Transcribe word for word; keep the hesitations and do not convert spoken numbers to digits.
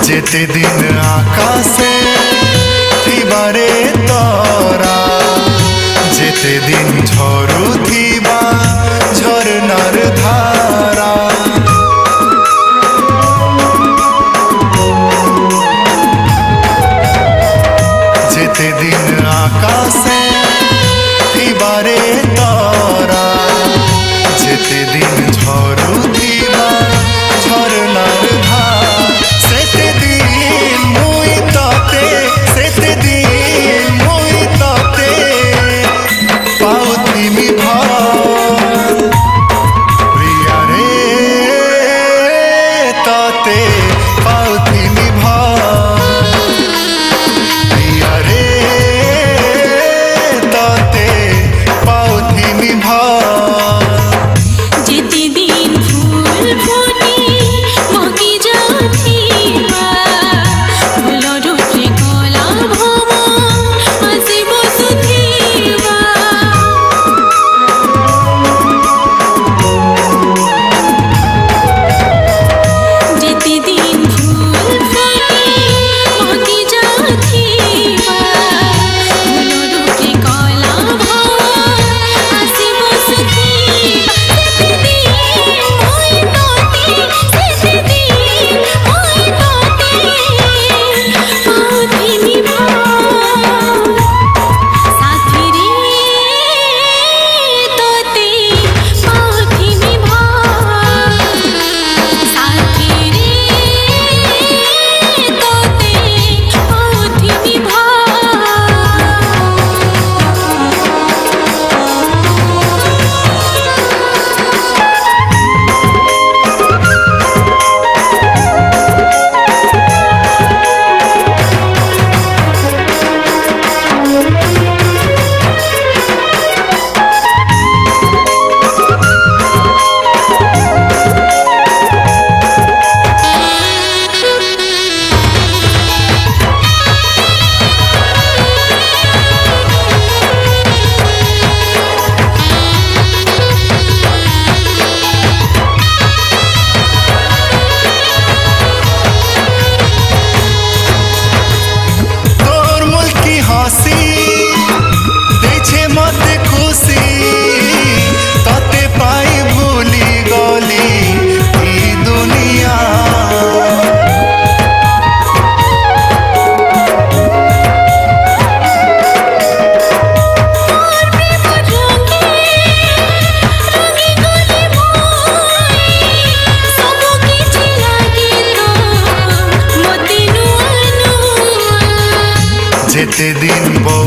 जेते दिन आकाशे थिबारे तरा जेते दिन झरू थिबा झरनार धारा जेते दिन आकाशे थिबारे तरा जेते दिन झरू थिबा झरनार धारा सेते दिन मुई ताते सेते दिन मुई ताते पाउथिमी भार प्रिया रे ताते पाउथिमी भार प्रिया रे ताते पाउथिमी भार जेते दिन फूल फुटी मकी जाथिबा फुलर उपरे कला भवन आसे बसुथिबा जेते दिन फूल फुटी मकी जाथिबा फुलर उपरे कला भवन आसे बसुथिबा सेते दिन मोई ताते सेते दिन मोई ताते पाउथिमी भार साथी रे ताते पाउथिमी भार साथी रे ताते पाउथिमी भार तोर मुल्की हासी देछे मते खुशी ताते पाई भूली गली ई दुनिया और प्रेम रंगे रंगे गले मोई सब किछि लागे तो मते नुआ नुआ जेते दिन बो